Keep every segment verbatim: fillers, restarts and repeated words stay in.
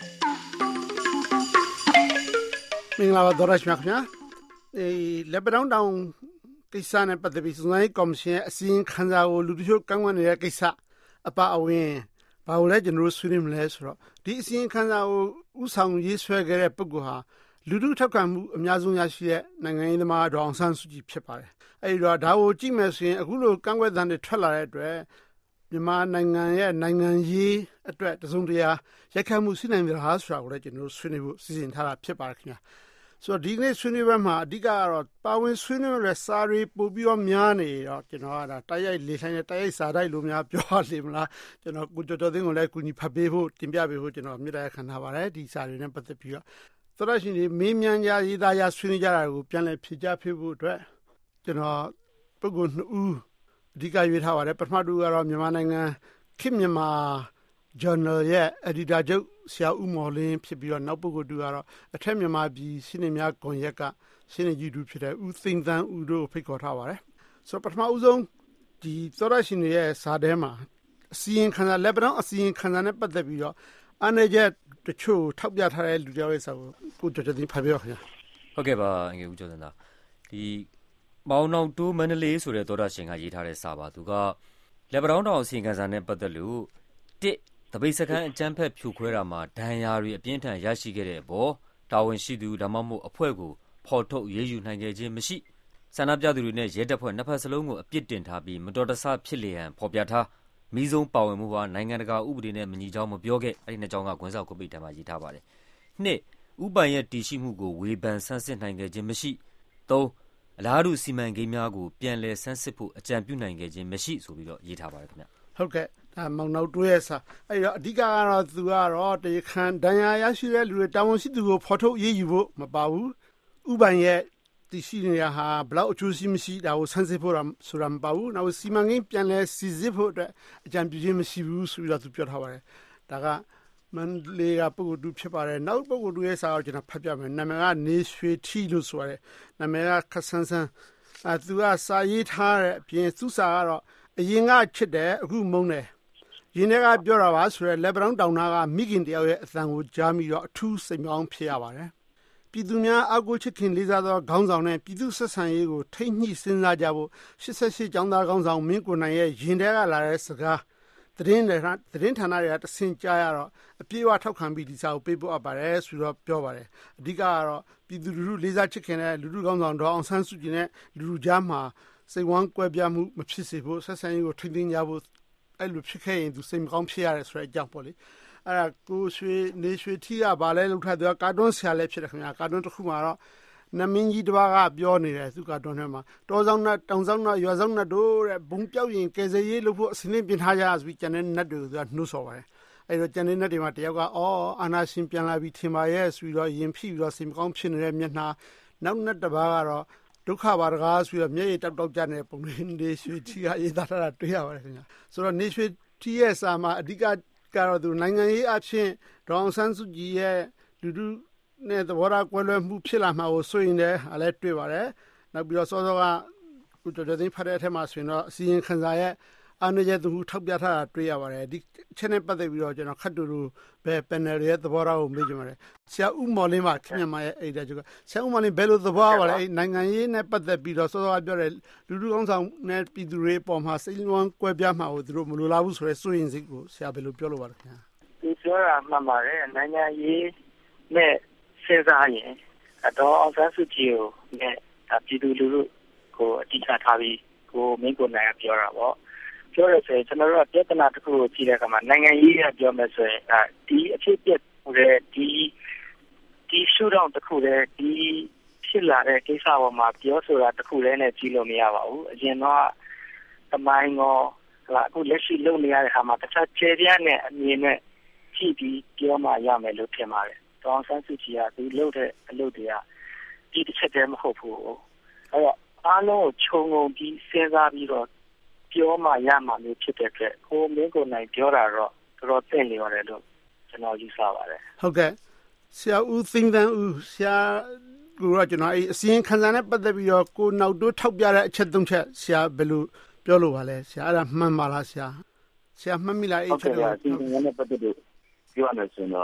မင်္ဂလာပါဒေါ်ရရှိမြခင်ဗျာအဲလက်ပံတောင်ကိစ္စနဲ့ပတ်သက်ပြီးစုံစမ်းရေးကော်မရှင်ရဲ့အစီရင်ခံစာကိုလူတို့ကန့်ကွက်နေတဲ့ကိစ္စအပအဝင်ဘာလို့လဲကျွန်တော်တို့ဆွေးနွေးမလဲဆိုတော့ဒီအစီရင်ခံစာကိုဥဆောင်ရေးဆွဲခဲ့တဲ့ပုဂ္ဂိုလ်ဟာလူတို့ထောက်ခံမှုအများဆုံးရရှိတဲ့နိုင်ငံရေးသမားဒေါအောင်ဆန်းစုကြည်ဖြစ်ပါတယ်အဲဒီတော့ဒါကိုကြည့်မယ်ဆိုရင်အခုလိုကန့်ကွက်သံတွေထွက်လာတဲ့အတွက်မြန်မာနိုင်ငံရဲ့နိုင်ငံရေးအတွက်တစုံတရာရိုက်ခတ်မှုရှိနိုင်သလားဆိုတာကိုလည်းကျွန်တော်တို့ဆွေးနွေးဖို့စီစဉ်ထားတာဖြစ်ပါတယ်ခင်ဗျာဆိုတော့ဒီကနေ့ဆွေးနွေးပွဲမှာအဓိကကတော့ပါဝင်ဆွေးနွေးရတဲ့စာရီပို့ပြီးတော့များနေတော့ကျွန်တော်ကဒါတိုက်ရိုက်လေဆိုင်တဲ့တိုက်ရိုက်စာတိုက်လိုများပြောရလိမ့်မလားကျွန်တော်ကိုကျော်ကျော်သိန်းကိုလည်းကူညီဖတ်ပေးဖို့တင်ပြပေးဖို့ကျွန်တော်မြစ်တာခံထားပါတယ်ဒီစာရီနဲ့ပတ်သက်ပြီးတော့သောရရှင်ဒီမေးမြန်းကြရေးသားရဆွေးနွေးကြတာကိုပြန်လည်ဖြေကြားပေးဖို့အတွက်ကျွန်တော်ပုဂ္ဂိုလ်နှစ်ဦးအဓိကရွေးထားပါတယ်ပထမတူကတော့မြန်မာနိုင်ငံခေတ်မြန်မာ journal ရဲ့ editor ချုပ်ဆရာဦးမော်လင်းဖြစ်ပြီးတော့နောက်ပုဂ္ဂိုလ်တူကတော့အထက်မြန်မာပြည်ရှင်းနေများကွန်ရက်ကရှင်းနေကြီးတူဖြစ်တဲ့ဦးသိန်းသန်းဦးတို့ဖိတ်ခေါ်ထားပါတယ်ဆိုတော့ပထမဦးဆုံးဒီသောရရှင်တွေရဲ့စာထဲမှာအစီရင်ခံစာလက်ပံအစီရင်ခံစာနဲ့ပတ်သက်ပြီးတော့အနေကျတချို့ထောက်ပြထားတဲ့လူတွေရဲ့စာကိုကိုကျော်ကျော်သိန်းဖတ်ပြပါခင်ဗျာဟုတ်ကဲ့ပါအငယ်ဦးကျော်စံသာဒီမောင်နောင်တိုးမန္တလေးဆိုတဲ့သောရရှင်ကရေးထားတဲ့စာပါသူကလက်ပံတောင်အစီရင်ခံစာနဲ့ပတ်သက်လို့တစ်တပိတ်စခန်းအကြမ်းဖက်ဖြိုခွဲတာမှာဒဏ်ရာတွေအပြင်းထန်ရရှိခဲ့တဲ့အပေါ်တာဝန်ရှိသူဒါမှမဟုတ်အဖွဲ့ကိုဖော်ထုတ်ရေးယူနိုင်ခဲ့ခြင်းမရှိဆန္ဒပြသူတွေနဲ့ရဲတပ်ဖွဲ့နှစ်ဖက်စလုံးကိုအပြစ်တင်ထားပြီးမတော်တဆဖြစ်လျက်ဖော်ပြထားမိဆုံးပါဝင်မှုဟာနိုင်ငံတကာဥပဒေနဲ့မညီကြောင်းမပြောခဲ့အဲ့ဒီနှစ်ကြောင်းကကွန်ဆာကိုပိတ်ထံမှာရေးထားပါတယ်နှစ်ဥပန်ရဲ့တည်ရှိမှုကိုဝေဖန်ဆန်းစစ်နိုင်ခဲ့ခြင်းမရှိသုံးအလားတူစီမံကိန်းများကိုပြန်လည်ဆန်းစစ်ဖို့အကြံပြုနိုင်ခဲ့ခြင်းမရှိဆိုပြီးတော့ရေးထားပါတယ်ခင်ဗျဟုတ်ကဲ့ဒါမောင်နောက်တွဲစာအဲ့တော့အဓိကကတော့သူကတော့တရခန်ဒဏ်ရာရရှိတဲ့လူတွေတာဝန်ရှိသူကိုဖော်ထုတ်ရေးယူဖို့မပါဘူးဥပန်ရဲ့တည်ရှိနေတာဟာဘလောက်အကျိုးရှိမရှိဒါကိုဆန်းစစ်ဖို့ဆိုတာမပါဘူးနောက်စီမံကိန်းပြန်လဲစီစစ်ဖို့အတွက်အကြံပြုခြင်းမရှိဘူးဆိုပြီးတော့သူပြောထားပါတယ်ဒါကမန္တလေးကပုဂ္ဂိုလ်တူဖြစ်ပါတယ်နောက်ပုဂ္ဂိုလ်တူရဲ့စာကိုကျွန်တော်ဖတ်ပြမယ်နာမည်ကနေရွှေထီလို့ဆိုရတယ်နာမည်ကခဆန်းဆန်းအဲသူကစာရေးထားတဲ့အပြင်သူစာကတော့အရင်ကချစ်တယ်အခုမုန်းတယ်ရင်းထဲကပြောတာပါဆိုရဲလက်ပံတောင်နာကမိခင်တယောက်ရဲ့အသံကိုကြားပြီးတော့အထူးစိတ်ကောင်းဖြစ်ရပါတယ်ပြည်သူများအကူချစ်ခင်လေးစားသောခေါင်းဆောင်နဲ့ပြည်သူဆက်ဆံရေးကိုထိမ့်ညှိစဉ်းစားကြဖို့ရှစ်ဆယ့်ရှစ်ကျောင်းသားခေါင်းဆောင်မင်းကိုနိုင်ရဲ့ရင်ထဲကလာတဲ့စကားသတင်းတွေသတင်းဌာနတွေကတဆင့်ကြားရတော့အပြေအဝထောက်ခံပြီးဒီစာကိုပေးပို့အပ်ပါတယ်ဆိုတော့ပြောပါတယ်အဓိကကတော့ပြည်သူလူထုလေးစားချစ်ခင်တဲ့လူထုခေါင်းဆောင်ဒေါအောင်ဆန်းစုကြည်နဲ့လူထုကြားမှာစိတ်ဝမ်းကွဲပြားမှုမဖြစ်စေဖို့ဆက်ဆံရေးကိုထိန်းသိမ်းကြဖို့အဲ့လိုဖြစ်ခဲ့ရင်သူစိတ်မကောင်းဖြစ်ရတယ်ဆိုတဲ့အကြောင်းပေါ့လေအဲ့ဒါကိုရွှေနေရွှေထီကဗာလဲလောက်ထားသူကကာတွန်းဆရာလည်းဖြစ်တယ်ခင်ဗျာကာတွန်းတစ်ခုမှာတော့နမင်းကြီးတစ်ပါးကပြောနေတယ်သူကာတွန်းထဲမှာတောဆောင်နဲ့တောင်ဆောင်နဲ့ရွာဆောင်နဲ့တို့တဲ့ဘုံပြောက်ရင်ကယ်ဆယ်ရေးလုပ်ဖို့အစီအစဉ်ပြင်ထားကြဆိုပြီးကျန်တဲ့နတ်တွေကိုသူကနှိုးဆော်ပါတယ်အဲ့တော့ကျန်တဲ့နတ်တွေမှာတယောက်ကအော်အာနာရှင်ပြန်လာပြီးထင်ပါရဲ့ဆိုပြီးတော့ရင်ဖိပြီးတော့စိတ်မကောင်းဖြစ်နေတဲ့မျက်နှာနောက်နတ်တစ်ပါးကတော့ဒုက္ခပါတကားဆိုပြီးတော့မျက်ရည်တောက်တောက်ကြနေတဲ့ပုံလေးနေရွှေထီကရေးသားထားတာတွေ့ရပါတယ်ခင်ဗျာဆိုတော့နေရွှေထီရဲ့စာမှာအဓိကကတော့သူနိုင်ငံရေးအဖြစ်ဒေါအောင်ဆန်းစုကြည်ရဲ့လူထုနဲ့သဘောထားကွဲလွဲမှုဖြစ်လာမှာကိုဆိုရင်လည်းအလဲတွေ့ပါတယ်နောက်ပြီးတော့စောစောကကိုကျော်ကျော်သိန်းဖတ်တဲ့အထက်မှာဆိုရင်တော့အစီရင်ခံစာရဲ့အနေနဲ့သူထောက်ပြထားတာတွေ့ရပါတယ်ဒီအချက်နဲ့ပတ်သက်ပြီးတော့ကျွန်တော်ခတ်တူတူပဲ panel ရဲ့သဘောထားကိုမေးကြပါတယ်ဆရာဦးမော်လင်းပါခင်ဗျာရဲ့အဲ့ဒါကျကဆရာဦးမော်လင်းဘယ်လိုသဘောပါလဲအဲ့နိုင်ငံရေးနဲ့ပတ်သက်ပြီးတော့စောစောကပြောတဲ့လူလူကောင်းဆောင်နဲ့ပြည်သူတွေပေါ်မှာစိတ်လွန်ကွဲပြားမှာကိုသူတို့မလိုလားဘူးဆိုရဲစိုးရင်စိတ်ကိုဆရာဘယ်လိုပြောလို့ပါလဲခင်ဗျာဒီပြောတာမှန်ပါတယ်နိုင်ငံရေးနဲ့စဉ်းစားရင်တော့အောင်ဆန်းစုကြည်ကိုနဲ့ပြည်သူလူထုကိုအတိအကျထားပြီးကိုမင်းကိုနိုင်ပြောတာပေါ့ပြောရဆိုရင်ကျွန်တော်တို့ကပြဿနာတစ်ခုကိုကြည့်တဲ့အခါမှာနိုင်ငံရေးကပြောမယ်ဆိုရင်ဒီအဖြစ်ပြက်တဲ့ဒီဒီရှုထောင့်တစ်ခုတည်းဒီဖြစ်လာတဲ့ကိစ္စပေါ်မှာပြောဆိုတာတစ်ခုတည်းနဲ့ကြည့်လို့မရပါဘူးအရင်တော့သမိုင်းရောအခုလက်ရှိလုပ်နေရတဲ့အခါမှာတစ်ခြားခြေပြားနဲ့အမြင်နဲ့ကြည့်ပြီးပြောမှရမယ်လို့ထင်ပါတယ်ဒေါအောင်ဆန်းစုကြည်ကသူလုပ်တဲ့အလုပ်တွေကဒီတစ်ချက်တည်းမဟုတ်ဘူးအဲ့တော့အားလုံးကိုခြုံငုံပြီးစဉ်းစားပြီးတော့ပြောမှရမှာမျိုးဖြစ်တဲ့အတွက်ကိုမင်းကိုနိုင်ပြောတာတော့တော်တော်သိနေရတယ်လို့ကျွန်တော်ယူဆပါတယ်ဟုတ်ကဲ့ဆရာဦးသိန်းသန်းဦးဆရာကိုတော့ကျွန်တော်အဲ့အစီရင်ခံစာနဲ့ပတ်သက်ပြီးတော့ကိုနောက်တိုးထောက်ပြတဲ့အချက်သုံးချက်ဆရာဘယ်လိုပြောလို့ပါလဲဆရာအဲ့ဒါမှန်ပါလားဆရာဆရာမှတ်မိလားအဲ့ချက်တော့အစီရင်ခံနဲ့ပတ်သက်လို့ပြောရမယ်ဆိုတော့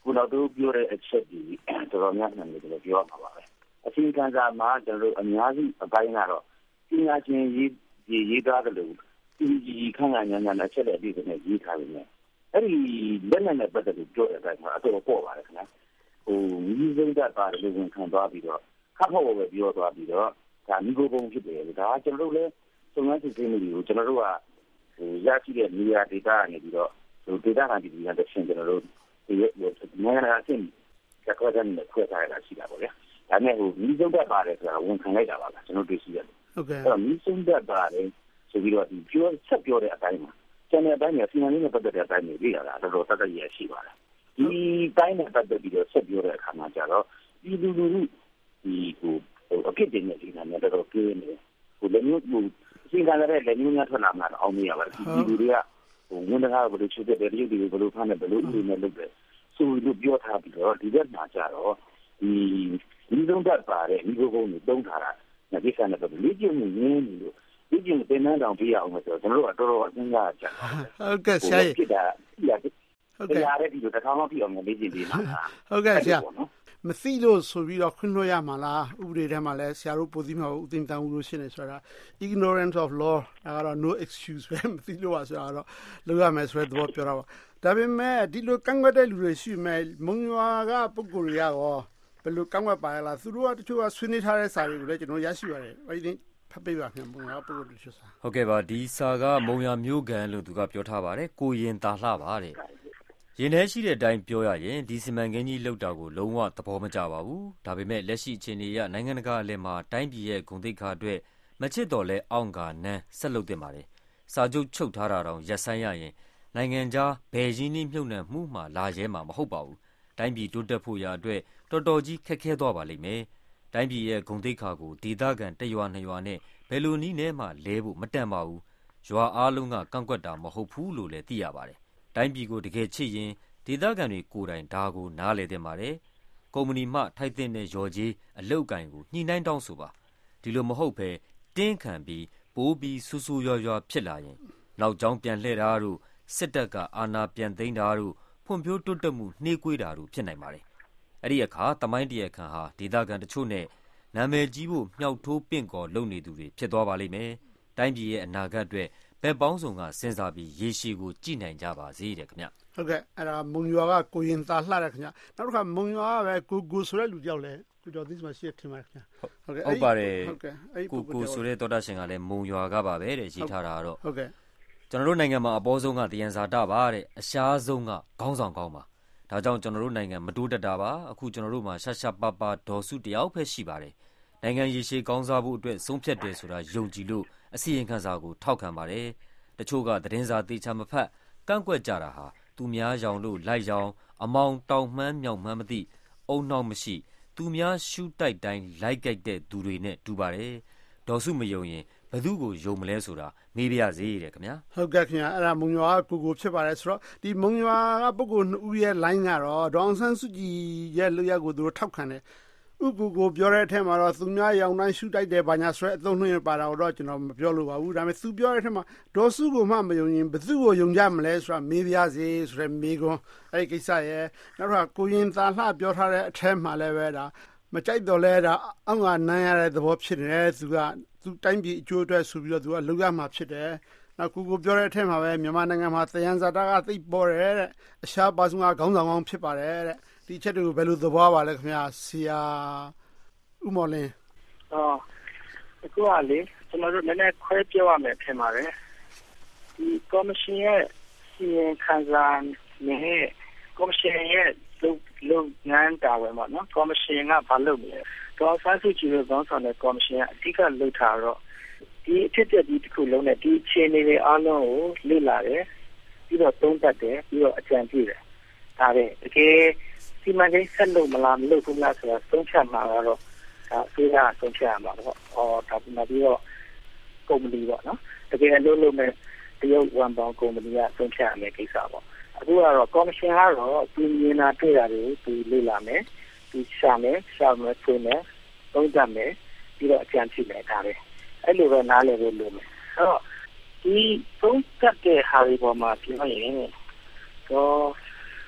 ခုနောက်တော့ပြောတဲ့အချက်ကြီးတော်တော်များများလည်းကျွန်တော်ပြောမှာပါပဲအစီအကံစာမှာကျွန်တော်တို့အများကြီးအပိုင်းကတော့ပညာရှင်ရေးရေးသားတယ်လို့ဒီကြီးခန့်ခန့်ညာညာနဲ့ချက်တဲ့အပြည့်နဲ့ရေးထားနေတယ်အဲ့ဒီလက်နဲ့နဲ့ပတ်သက်လို့ပြောတဲ့အတိုင်းမှာအတော်ပေါ်ပါတယ်ခင်ဗျာဟိုမိစုံတတ်ပါတယ်လို့ဝန်ခံသွားပြီးတော့ခပ်ဖို့ပဲပြောသွားပြီးတော့ဒါမိကိုပုံဖြစ်တယ်ဒါကကျွန်တော်တို့လည်းစုံစမ်းစစ်ဆေးမှုတွေကိုကျွန်တော်တို့ကဟိုရရှိတဲ့နေရာဒေတာကနေပြီးတော့ဟိုဒေတာကနေပြီးတော့ရှင်းကျွန်တော်တို့ဒီနိုင်ငံအဆင့်ကကွာတဲ့နဲ့ခွဲထားရတာရှိတာပေါ့ဗျာဒါနဲ့ဟိုမိစုံတတ်ပါတယ်ဆိုတာဝန်ခံလိုက်တာပါလားကျွန်တော်တွေ့ရှိရတယ်ဟုတ်ကဲ့အဲ့တော့မိစုံတတ်ပါတယ်ဆိုပြီးတော့ဒီပြောဆက်ပြောတဲ့အတိုင်းမှာကျန်တဲ့အတိုင်းမှာစီမံကိန်းနဲ့ပတ်သက်တဲ့အတိုင်းတွေလေ့လာတာတော်တော်တတ်တတ်ရရှိပါတယ်ဒီတိုင်းနဲ့ပတ်သက်ပြီးတော့ဆက်ပြောတဲ့အခါမှာကျတော့ဒီလူလူဒီဟိုအဖြစ်တင်တဲ့ဒီနာနဲ့တော့ကျင်းနေဟိုလည်းမျိုးဟိုအစီအကံရတဲ့လည်းမျိုးများထွက်လာမှာတော့အောင်မရပါဘူးဒီလူတွေကဟိုဝန်တကားဘယ်လိုချုပ်တဲ့ရုပ်တွေဘယ်လိုဖမ်းတယ်ဘယ်လိုအင်းနဲ့လုပ်တယ်ဆိုလို့ပြောထားပြီးတော့ဒီဘက်မှာကျတော့ဒီဒီသုံးတတ်ပါတယ်ဒီကုန်းကိုတုံးထားတာဒီကိစ္စနဲ့ပတ်သက်လေ့ကျင့်မှုရင်းနေလို့ဒီကျင့်တင်နှန်းတောင်ပြရအောင်ဆိုတော့ကျွန်တော်တို့ကတော်တော်အစဉ်းစားကြတယ်ဟုတ်ကဲ့ဆရာကြီးဖြစ်တာပြရတယ်ဟုတ်ကဲ့ရတယ်ဒီလိုတစ်ခါမှပြအောင်လေ့ကျင့်ပြီးမှာဟုတ်ကဲ့ဆရာမသိလို့ဆိုပြီးတော့ခွင့်လွှတ်ရမှာလားဥပဒေထဲမှာလည်းဆရာတို့ပိုသိမှာဦးသိန်းတန်းဦးလို့ရှင်းနေဆိုတာ ignorance of law ဒါကတော့ no excuse ပဲမသိလို့ပါဆိုတာတော့လုပ်ရမယ်ဆိုတဲ့သဘောပြောတာပါဒါပေမဲ့ဒီလိုကန့်ကွက်တဲ့လူတွေရှိမယ်မုံရွာကပုဂ္ဂိုလ်တွေရောဘယ်လိုကန့်ကွက်ပါလဲလားသူတို့ကတချို့ကဆွေးနွေးထားတဲ့စာတွေကိုလည်းကျွန်တော်ရရှိပါတယ်အဲဒီဖတ်ပေးပါခင်ဗျမုံရွာပုဂ္ဂိုလ်တွေဆိုတာဟုတ်ကဲ့ပါဒီစာကမုံရွာမြို့ကန်လို့သူကပြောထားပါတယ်ကိုရင်သာလှပါတဲ့ရင်ထဲရှိတဲ့အတိုင်းပြောရရင်ဒီစီမံကိန်းကြီးလှုပ်တာကိုလုံးဝသဘောမကျပါဘူးဒါပေမဲ့လက်ရှိအခြေအနေအရနိုင်ငံတကာအလယ်မှာတိုင်းပြည်ရဲ့ဂုဏ်သိက္ခာအတွက်မချစ်တော်လဲအောင့်ကာနန်းဆက်လုပ်တင်ပါတယ်စာချုပ်ချုပ်ထားတာတောင်ရက်ဆိုင်ရရင်နိုင်ငံခြားဘယ်ရင်းနှီးမြှုပ်နှံမှုမှလာရဲမှာမဟုတ်ပါဘူးတိုင်းပြည်တိုးတက်ဖို့ရာအတွက်တော်တော်ကြီးခက်ခဲသွားပါလိမ့်မယ်တိုင်းပြည်ရဲ့ဂုဏ်သိက္ခာကိုဒေသခံတရွာနှစ်ရွာနဲ့ဘယ်လိုနည်းနဲ့မှလဲဖို့မတန်ပါဘူးရွာအားလုံးကကန့်ကွက်တာမဟုတ်ဘူးလို့လည်းသိရပါတယ်တိုင်းပြည်ကိုတကယ်ချစ်ရင်ဒေသခံတွေကိုယ်တိုင်ဒါကိုနားလည်သင့်ပါတယ်ကုမ္ပဏီမှထိုက်တဲ့ရော်ကြီးအလုတ်ကင်ကိုညှိနှိုင်းတောင်းဆိုပါဒီလိုမဟုတ်ဘဲတင်းခံပြီးပိုးပြီးဆူဆူရွရွဖြစ်လာရင်နောက်ကျောင်းပြန်လှည့်တာတို့စစ်တပ်ကအာဏာပြန်သိမ်းတာတို့ဖွံ့ဖြိုးတိုးတက်မှုနှေးကွေးတာတို့ဖြစ်နိုင်ပါတယ်အဲ့ဒီအခါတမိုင်းတရခန်ဟာဒေသခံတချို့နဲ့နာမည်ကြီးဖို့မြောက်ထိုးပင့်ကော်လုပ်နေသူတွေဖြစ်သွားပါလိမ့်မယ်တိုင်းပြည်ရဲ့အနာဂတ်အတွက်ဘက်ပေါင်းစုံကစဉ်းစားပြီးရေရှည်ကိုကြည့်နိုင်ကြပါစေတဲ့ခင်ဗျဟုတ်ကဲ့အဲ့ဒါမုံရွာကကိုရင်သာလှတဲ့ခင်ဗျနောက်တစ်ခါမုံရွာကပဲကိုကိုဆိုတဲ့လူကြောက်လဲကိုကျော်သီးမှာရှိတယ်ထင်ပါတယ်ခင်ဗျဟုတ်ကဲ့ဟုတ်ပါတယ်ဟုတ်ကဲ့အဲ့ကိုကိုဆိုတဲ့သောတာရှင်ကလည်းမုံရွာကပါပဲတဲ့ရေးထားတာတော့ဟုတ်ကဲ့ကျွန်တော်တို့နိုင်ငံမှာအပေါ်ဆုံးကတယံဇာတပါတဲ့အရှားဆုံးကခေါင်းဆောင်ကောင်းပါဒါကြောင့်ကျွန်တော်တို့နိုင်ငံမတိုးတက်တာပါအခုကျွန်တော်တို့မှာရှာရှာပါပါဒေါ်စုတယောက်ပဲရှိပါတယ်နိုင်ငံရေရှည်ကောင်းစားဖို့အတွက်ဆုံးဖြတ်တယ်ဆိုတာယုံကြည်လို့အစီရင်ခံစာကိုထောက်ခံပါတယ်တချို့ကသတင်းစာသေချာမဖတ်ကန့်ကွက်ကြတာဟာသူများရောင်လို့လိုက်ရောင်အမောင်တောင်မှန်းမြောက်မှန်းမသိအုံနှောက်မရှိသူများရှူတိုက်တိုင်းလိုက်ကြိုက်တဲ့သူတွေနဲ့တူပါတယ်ဒေါ်စုမယုံရင်ဘယ်သူကိုယုံမလဲဆိုတာမေးပြရစေတဲ့ခင်ဗျာဟုတ်ကဲ့ခင်ဗျာအဲ့ဒါမုံရွာကကိုကိုဖြစ်ပါတယ်ဆိုတော့ဒီမုံရွာကပုဂ္ဂိုလ်နှစ်ဦးရဲ့ line ကတော့ဒေါအောင်ဆန်းစုကြည်ရဲ့လူရက်ကိုသူတို့ထောက်ခံတယ်ဥကူကိုပြောတဲ့အထက်မှာတော့သူများရောင်တိုင်းရှူတိုက်တယ်ဘာညာဆိုတဲ့အသုံးနှုန်းပါတာတော့ကျွန်တော်မပြောလို့ပါဘူးဒါပေမဲ့သူပြောတဲ့အထက်မှာဒေါ်စုကိုမှမယုံရင်ဘယ်သူကိုယုံကြမလဲဆိုတာမေးပြစေဆိုတဲ့မေးခွန်းအဲ့ဒီကိစ္စရဲ့နောက်တော့ကိုရင်သာလှပြောထားတဲ့အထက်မှာလည်းပဲဒါမကြိုက်တော့လဲဒါအောက်ကနမ်းရတဲ့သဘောဖြစ်နေတယ်သူကသူတိုင်းပြည်အကျိုးအတွက်ဆိုပြီးတော့သူကလုပ်ရမှာဖြစ်တယ်နောက်ကိုကိုပြောတဲ့အထက်မှာပဲမြန်မာနိုင်ငံမှာသယံဇာတကသိပ်ပေါ်တယ်တဲ့အရှားပါစုံကခေါင်းဆောင်ကောင်းဖြစ်ပါတယ်တဲ့ဒီချက်တွေကိုဘယ်လိုသဘောပါလဲခင်ဗျာဆရာဦးမော်လင်းအော်အခုကလေကျွန်တော်တို့နည်းနည်းခွဲပြောရမယ်ထင်ပါတယ်ဒီကော်မရှင်ရဲ့စီရင်ခံစာနဲ့ကော်မရှင်ရဲ့လုပ်လုပ်ငန်းတာဝန်ပေါ့နော်ကော်မရှင်ကဘာလုပ်မလဲဒေါ်ဆန်းစုကြည်တို့ခေါင်းဆောင်တဲ့ကော်မရှင်ကအဓိကလုပ်ထားတော့ဒီအဖြစ်အပျက်ဒီတစ်ခုလုံးနဲ့ဒီအခြေအနေတွေအားလုံးကိုလေ့လာတယ်ပြီးတော့သုံးသပ်တယ်ပြီးတော့အကြံပြုတယ်ဒါပဲတကယ်စီမံကိန်းဆက်လုပ်မလားမလုပ်ဘူးလားဆိုတာသုံးဖြတ်မှာတော့ဒါအစိုးရသုံးဖြတ်ရမှာပေါ့။အော်ဒါပြီးတော့ကုမ္ပဏီပေါ့နော်။တကယ်လို့လို့မဲ့တရုတ်ဝန်ပေါင်းကုမ္ပဏီကသုံးဖြတ်ရမယ့်ကိစ္စပေါ့။အခုကတော့ကော်မရှင်ကတော့ဒီမြင်တာတွေ့တာတွေကိုဒီလေ့လာမယ်။ဒီရှာမယ်ရှာမယ်ဆွေးမယ်သုံးသပ်မယ်ပြီးတော့အကြံပြုမယ်ဒါပဲ။အဲ့လိုပဲနားလည်ဖို့လိုမယ်။အဲ့တော့ဒီသုံးသပ်တဲ့ဟာတွေပေါ်မှာပြောရင်တော့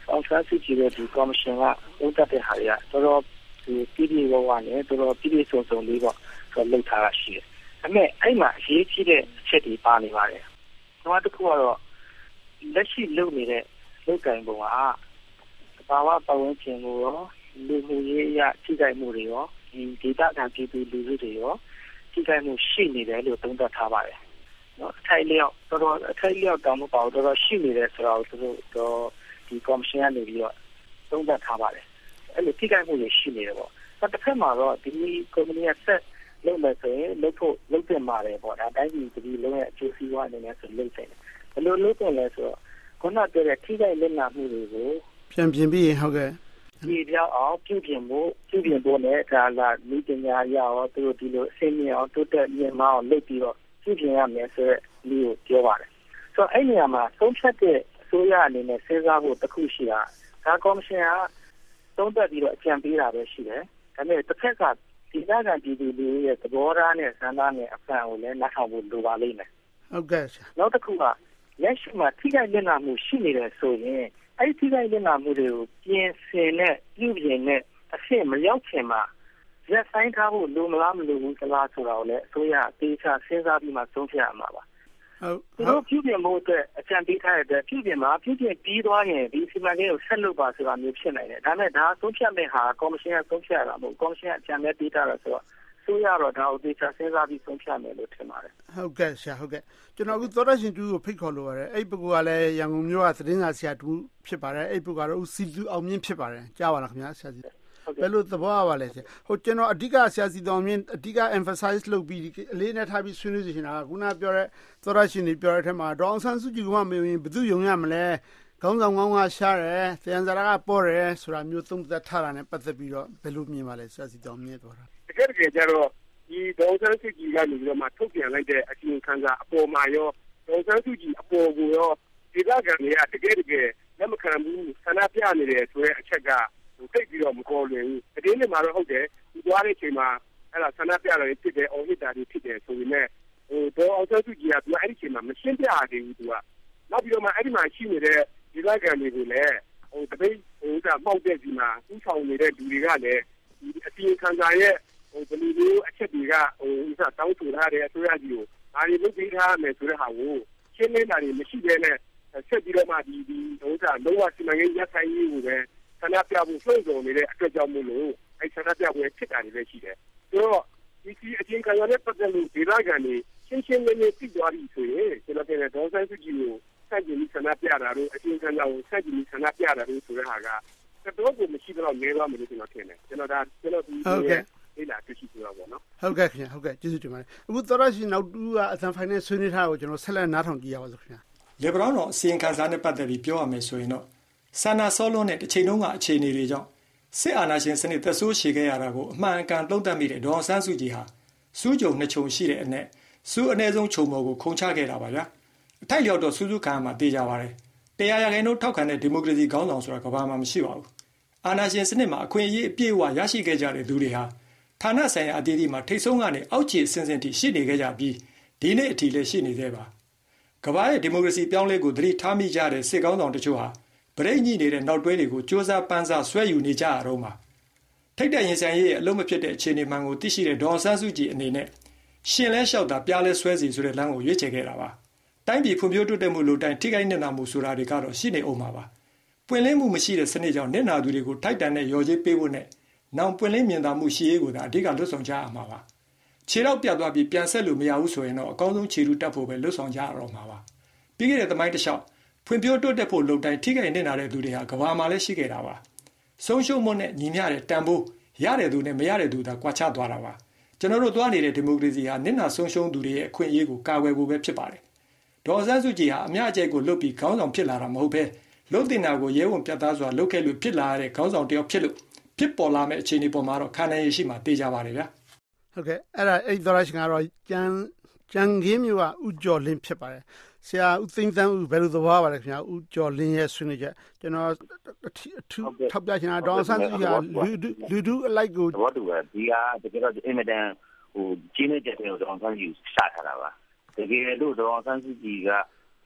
အောင်ဆန်းစုကြည်ရဲ့ဒီကော်မရှင်ကဥဒတ်တဲ့ဟာတွေကတော်တော်ဒီပြည်ပြည်ဝဝနဲ့တော်တော်ပြည်ပြည်စုံစုံလေးပေါ့ဆိုလှုပ်ထားတာရှိတယ်။ဒါပေမဲ့အဲ့မှာအရေးကြီးတဲ့အချက်တွေပါနေပါတယ်။နောက်တစ်ခုကတော့လက်ရှိလုပ်နေတဲ့လုပ်ကင်ပုံကဘာဝပတ်ဝန်းကျင်ကိုရောလူမှုရေးအရထိခိုက်မှုတွေရောဒီဒေသခံပြည်သူလူထုတွေရောထိခိုက်မှုရှိနေတယ်လို့သုံးသပ်ထားပါတယ်။နော်အထိုက်လျောက်တော်တော်အထိုက်လျောက်တောင်းမပေါ့တော်တော်ရှိနေတယ်ဆိုတော့သူတို့တော့ဒီကော်မရှင်ကနေပြီးတော့သုံးသပ်ထားပါတယ်။အဲ့လိုထိခိုက်မှုတွေရှိနေတယ်ပေါ့။တစ်ဖက်မှာတော့ဒီကုမ္ပဏီကဆက်လုပ်မယ်ဆိုရင်လုပ်ဖို့လုပ်တင်ပါတယ်ပေါ့ဒါတိုင်းပြည်ဒီလုံးရဲ့အကျိုးစီးပွားအနေနဲ့ဆိုလုပ်တယ်ဘယ်လိုလုပ်တင်လဲဆိုတော့ခုနပြောတဲ့ထိခိုက်လက်နက်မှုတွေကိုပြန်ပြင်ပြီးဟုတ်ကဲ့ဒီပြောင်းအောင်ပြုပြင်ဖို့ပြုပြင်ဖို့နဲ့ဒါလာမိပညာရရောသူတို့ဒီလိုအစိမ့်မြောင်တိုးတက်မြင့်မားအောင်လုပ်ပြီးတော့ပြုပြင်ရမယ်ဆိုတဲ့လူကိုပြောပါတယ်ဆိုတော့အဲ့ဒီနေရာမှာသုံးဖြတ်တဲ့အစိုးရအနေနဲ့စဉ်းစားဖို့တစ်ခုရှိတာဒါကော်မရှင်ကသုံးသပ်ပြီးတော့အကြံပေးတာပဲရှိတယ်ဒါပေမဲ့တစ်ဖက်ကဒီကကပြည်သူလူရဲ့သဘောထားနဲ့စံသားနဲ့အဖန်ကိုလည်းနားထောင်ဖို့လိုပါလိမ့်မယ်ဟုတ်ကဲ့နောက်တစ်ခုကလက်ရှိမှာထိခိုက်လက်နက်မှုရှိနေတယ်ဆိုရင်အဲ့ဒီထိခိုက်လက်နက်မှုတွေကိုပြင်ဆင်နဲ့ပြုပြင်နဲ့အဖြစ်မရောက်ခင်မှာရက်ဆိုင်ထားဖို့လိုမလားမလိုဘူးသလားဆိုတာကိုလည်းအစိုးရအသေးချာစဉ်းစားပြီးမှဆုံးဖြတ်ရမှာပါဟုတ်ဟုတ်ပြုပြင်ဖို့အတွက်အကြံပေးထားတဲ့ပြုပြင်မှာပြုပြင်ပြီးသွားရင်ဒီစီမံကိန်းကိုဆက်လုပ်ပါဆိုတာမျိုးဖြစ်နိုင်တယ်ဒါမဲ့ဒါဆုံးဖြတ်မဲ့ဟာကော်မရှင်ကဆုံးဖြတ်ရတာမဟုတ်ကော်မရှင်ကအကြံပေးပေးထားတာဆိုတော့ဆိုရတော့ဒါကိုသေချာစဉ်းစားပြီးဆုံးဖြတ်မယ်လို့ထင်ပါတယ်ဟုတ်ကဲ့ဆရာဟုတ်ကဲ့ကျွန်တော်အခုသောရရှင်တူကိုဖိတ်ခေါ်လိုပါတယ်အဲ့ပုဂ္ဂိုလ်ကလည်းရန်ကုန်မြို့ကသတင်းစာဆရာတူဖြစ်ပါတယ်အဲ့ပုဂ္ဂိုလ်ကတော့စီတူအောင်မြင့်ဖြစ်ပါတယ်ကြားပါလားခင်ဗျာဆရာစီဘယ်လိုသဘောပါလဲဆရာဟိုကျွန်တော်အဓိကဆရာစီတော်မြင့်အဓိက emphasize လုပ်ပြီးအလေးနဲ့ထားပြီးဆွေးနွေးနေနေတာကခုနပြောတဲ့သောရရှင်တွေပြောတဲ့အထက်မှာဒေါအောင်ဆန်းစုကြည်ကမှမယုံရင်ဘယ်သူယုံရမလဲခေါင်းဆောင်ကောင်းကရှားတယ်သယံဇာတကပေါ်တယ်ဆိုတာမျိုးသုံးသပ်ထားတာနဲ့ပတ်သက်ပြီးတော့ဘယ်လိုမြင်ပါလဲဆရာစီတော်မြင့်သွားတာတကယ်တကယ်ကျတော့ဒီဒေါ်ဆန်းစုကြည်ကနေပြီးတော့မှထုတ်ပြန်လိုက်တဲ့အစီအခံစာအပေါ်မှာရောဒေါ်ဆန်းစုကြည်အပေါ်ကိုရောဒေသခံတွေကတကယ်တကယ်လက်မခံဘူးဆန္ဒပြနေတယ်ဆိုတဲ့အချက်ကဟိုတိတ်ပြီးတော့မပေါ်လွင်ဘူးအတင်းနဲ့မှာတော့ဟုတ်တယ်ဒီသွားတဲ့အချိန်မှာအဲ့ဒါဆန္ဒပြတယ်ဖြစ်တယ်အော်ဟစ်တာတွေဖြစ်တယ်ဆိုပေမဲ့ဟိုဒေါ်အောင်ဆန်းစုကြည်ကသူအဲ့ဒီအချိန်မှာမရှင်းပြရသေးဘူးသူကနောက်ပြီးတော့မှအဲ့ဒီမှာရှိနေတဲ့ဒေသခံတွေကိုလည်းဟိုတပိတ်ဟိုကပေါက်တဲ့ဒီမှာဥဆောင်နေတဲ့လူတွေကလည်းဒီအစီအခံစာရဲ့ဟိုဘယ်လိုမျိုးအချက်တွေကဟိုဥစားတောင်းဆိုထားတဲ့အစိုးရကြီးကိုဒါတွေလုပ်ပေးထားမယ်ဆိုတဲ့ဟာကိုရှင်းလင်းတာတွေမရှိဘဲနဲ့ဆက်ပြီးတော့မှဒီဒီဥစားလုံးဝစီမံကိန်းရပ်ဆိုင်ရေးကိုပဲဆန္ဒပြဖို့လှုံ့ဆော်နေတဲ့အတွက်ကြောင့်မို့လို့အဲဆန္ဒပြပွဲဖြစ်တာတွေလည်းရှိတယ်။ဆိုတော့ဒီစီအချင်းခံရတဲ့ပတ်သက်လို့ဒေသခံတွေရှင်းရှင်းလင်းလင်းသိသွားပြီဆိုရင်ကျွန်တော်ပြောတဲ့ဒေါ်ဆန်းစုကြည်ကိုစက်ကြီးဆန္ဒပြတာတို့အချင်းခံရကိုစက်ကြီးဆန္ဒပြတာတို့ဆိုတဲ့ဟာကတော်တော်ကိုမရှိတော့ငဲသွားမယ်လို့ကျွန်တော်ထင်တယ်။ကျွန်တော်ဒါကျွန်တော်ဒီဒီလာတွေ့ရှိကြတော့ပေါ့နော်ဟုတ်ကဲ့ခင်ဗျဟုတ်ကဲ့ကျေးဇူးတင်ပါတယ်အခုသောရရှင်နောက်တူကအသံဖိုင်နဲ့ဆွေးနွေးထားကိုကျွန်တော်ဆက်လက်နားထောင်ကြည့်ရပါစို့ခင်ဗျလေဘရောင်းတော်အစီရင်ခံစာနဲ့ပတ်သက်ပြီးပြောရမယ်ဆိုရင်တော့ဆန္ဒဆောလွန်းတဲ့တစ်ချိန်လုံးကအခြေအနေတွေကြောင့်စစ်အာဏာရှင်စနစ်သက်ဆိုးရှည်ခဲ့ရတာကိုအမှန်အကန်သုံးသပ်မိတဲ့ဒေါအောင်ဆန်းစုကြည်ဟာစူးကြုံနှစ်ချုံရှိတဲ့အနက်စူးအနည်းဆုံးခြုံပေါ်ကိုခုံချခဲ့တာပါဗျာအထိုက်လျောက်တော့စူးစူးခံမှတေးကြပါတယ်တရားရဂိုင်တို့ထောက်ခံတဲ့ဒီမိုကရေစီခေါင်းဆောင်ဆိုတာကဘာမှမရှိပါဘူးအာဏာရှင်စနစ်မှာအခွင့်အရေးအပြည့်အဝရရှိခဲ့ကြတဲ့သူတွေဟာဌာနဆိုင်ရာအသီးသီးမှာထိတ်ဆုံးကနေအောက်ခြေအဆင့်ဆင့်ထိရှိနေခဲ့ကြပြီးဒီနေ့အထိလည်းရှိနေသေးပါကမ္ဘာရဲ့ဒီမိုကရေစီပြောင်းလဲကိုသတိထားမိကြတဲ့စစ်ကောင်းဆောင်တချို့ဟာဗရိတ်ညိနေတဲ့နောက်တွဲတွေကိုစ조사ပန်းစားဆွဲယူနေကြရတော့မှာထိတ်တဲ့ရင်ဆိုင်ရဲ့အလုံးမဖြစ်တဲ့အခြေအနေမှန်ကိုသိရှိတဲ့ဒေါ်ဆန်းစုကြည်အနေနဲ့ရှင်လဲလျှောက်တာပြားလဲဆွဲစီဆိုတဲ့လမ်းကိုရွေးချယ်ခဲ့တာပါတိုင်းပြည်ဖွံ့ဖြိုးတိုးတက်မှုလိုတိုင်းထိခိုက်နေတာမှုဆိုတာတွေကတော့ရှိနေအောင်ပါပါပွင့်လင်းမှုမရှိတဲ့စနစ်ကြောင့်နေနာသူတွေကိုထိုက်တန်တဲ့ရော်ကြီးပေးဖို့နဲ့နောင်ပွင့်လင်းမြင်သာမှုရှိရေးကိုသာအဓိကလွတ်ဆောင်ကြရမှာပါခြေတော့ပြတ်သွားပြီးပြန်ဆက်လို့မရဘူးဆိုရင်တော့အကောင်းဆုံးခြေထူးတက်ဖို့ပဲလွတ်ဆောင်ကြရတော့မှာပါပြီးခဲ့တဲ့သမိုင်းတစ်လျှောက်ဖွံ့ဖြိုးတိုးတက်ဖို့လုံတိုင်းထိခိုက်နေတာတဲ့သူတွေဟာကဘာမှလည်းရှိခဲ့တာပါဆုံးရှုံးမှုနဲ့ညီမျှတဲ့တန်ဖိုးရတဲ့သူနဲ့မရတဲ့သူသာကွာခြားသွားတာပါကျွန်တော်တို့သွားနေတဲ့ဒီမိုကရေစီဟာနစ်နာဆုံးရှုံးသူတွေရဲ့အခွင့်အရေးကိုကာကွယ်ဖို့ပဲဖြစ်ပါတယ်ဒေါ်ဆန်းစုကြည်ဟာအများအကျိုးကိုလုပ်ပြီးခေါင်းဆောင်ဖြစ်လာတာမဟုတ်ဘဲလုပ်တင်တာကိုရဲဝန်ပြတ်သားစွာလုပ်ခဲ့လို့ဖြစ်လာတဲ့ခေါင်းဆောင်တယောက်ဖြစ်လို့ဖြစ်ပေါ်လာမဲ့အခြေအနေပေါ်မှာတော့ခံနိုင်ရရှိမှသိကြပါတယ်ဗျာဟုတ်ကဲ့အဲ့ဒါအဲ့သောရရှင်ကတော့ကျန်ကျန်ခင်းမျိုးကဥကျော်လင်းဖြစ်ပါတယ်ဆရာဦးသိန်းသန်းဦးဘယ်လိုသဘောပါလဲခင်ဗျာဦးကျော်လင်းရဲ့ဆွေးနွေးချက်ကျွန်တော်အထူးထောက်ပြချင်တာဒေါအောင်ဆန်းစုကြည်ကလူလူအလိုက်ကိုဘောတူပဲဒီကတကယ်တော့အင်မတန်ဟိုကျင်းနေတဲ့တဲ့ဒေါအောင်ဆန်းစုကြည်ရှာထားတာပါတကယ်လို့ဒေါအောင်ဆန်းစုကြည်ကဒီ